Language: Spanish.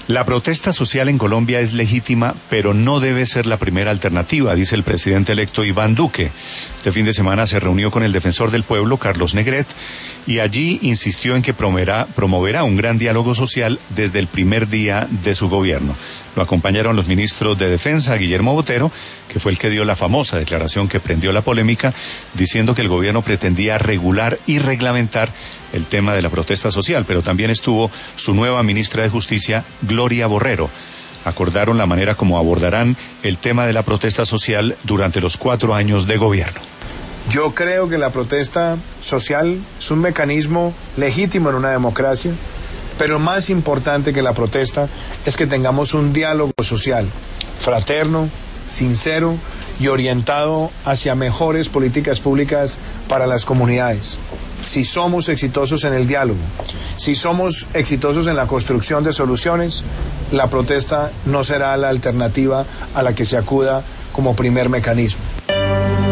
La protesta social en Colombia es legítima, pero no debe ser la primera alternativa, dice el presidente electo Iván Duque. Este fin de semana se reunió con el defensor del pueblo, Carlos Negret, y allí insistió en que promoverá un gran diálogo social desde el primer día de su gobierno. Lo acompañaron los ministros de Defensa, Guillermo Botero, que fue el que dio la famosa declaración que prendió la polémica, diciendo que el gobierno pretendía regular y reglamentar el tema de la protesta social, pero también estuvo su nueva ministra de Justicia, Gloria Borrero. Acordaron la manera como abordarán el tema de la protesta social durante los 4 años de gobierno. Yo creo que la protesta social es un mecanismo legítimo en una democracia, pero más importante que la protesta es que tengamos un diálogo social fraterno, sincero y orientado hacia mejores políticas públicas para las comunidades. Si somos exitosos en el diálogo, si somos exitosos en la construcción de soluciones, la protesta no será la alternativa a la que se acuda como primer mecanismo.